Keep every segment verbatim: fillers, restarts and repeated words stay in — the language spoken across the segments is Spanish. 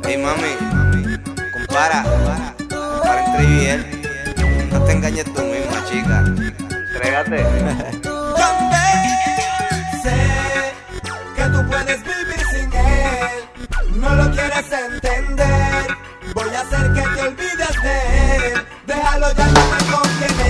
Ey mami, compara, compara entre yo y él. No te engañes tú misma, chica. Entrégate. Sé que tú puedes vivir sin él, no lo quieres entender. Voy a hacer que te olvides de él, déjalo ya, no me conviene.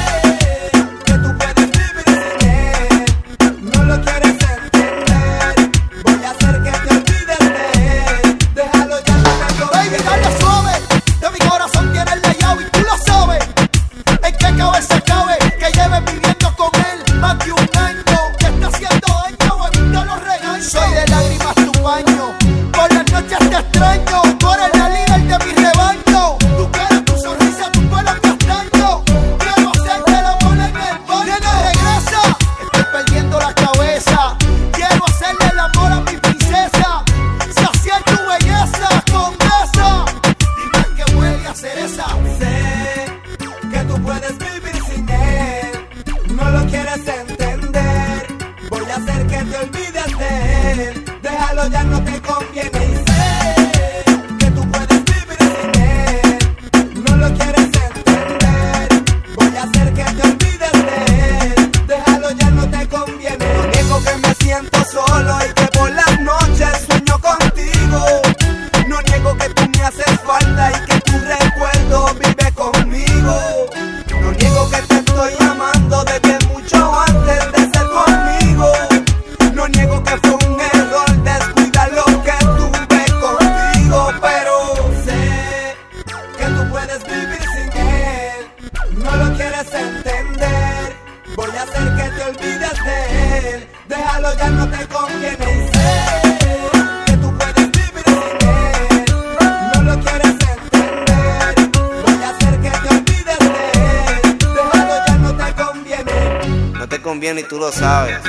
Sé que tú puedes vivir sin él, no lo quieres entender. Voy a hacer que te olvides de él, déjalo ya, no me conviene. Baby, dale suave, de mi corazón tienes la llave y tú lo sabes. En qué cabeza cabe que lleves viviendo con él más de un año. Que está haciendo daño, evita los regaños. Soy de lágrimas tu paño, por las noches te extraño. Tú eres la líder de mi rebaño. Tu cara, tu sonrisa, tu pelo castaño. Quiero hacerte el amor en el baño. Nena, regresa, estoy perdiendo la cabeza. Quiero hacerle el amor a mi princesa, saciar tu belleza, condesa. Dime que huele a cereza. Sé que tú puedes vivir sin él, no lo quieres entender. Voy a hacer que te olvides de él, déjalo ya, no te conviene. Y sé que tú puedes vivir sin él, no lo quieres entender. Voy a hacer que te olvides de él, déjalo ya, no te conviene. No niego que me siento solo y que por las noches sueño contigo. No niego que tú me haces falta y que tu recuerdo vive conmigo. No niego que te estoy amando desde mucho antes de ser tu amigo. No niego que fue un error descuidar lo que tuve contigo. Pero sé que tú puedes vivir sin él, no lo quieres entender. Voy a hacer que te olvides de él, déjalo ya, no te conviene. Y sé que tú puedes vivir sin él, no lo quieres entender. Voy a hacer que te olvides de él, déjalo ya, no te conviene. No te conviene y tú lo sabes.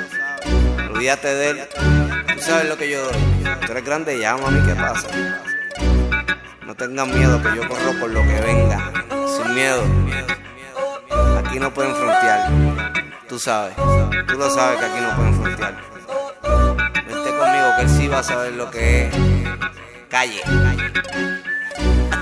Olvídate de él. Tú sabes lo que yo doy. Tú eres grande ya, mami, ¿qué pasa? No tengas miedo que yo corro por lo que venga. Sin miedo. Aquí no pueden frontear. Tú sabes. Tú lo sabes que aquí no pueden frontear. Vente conmigo que él sí va a saber lo que es calle.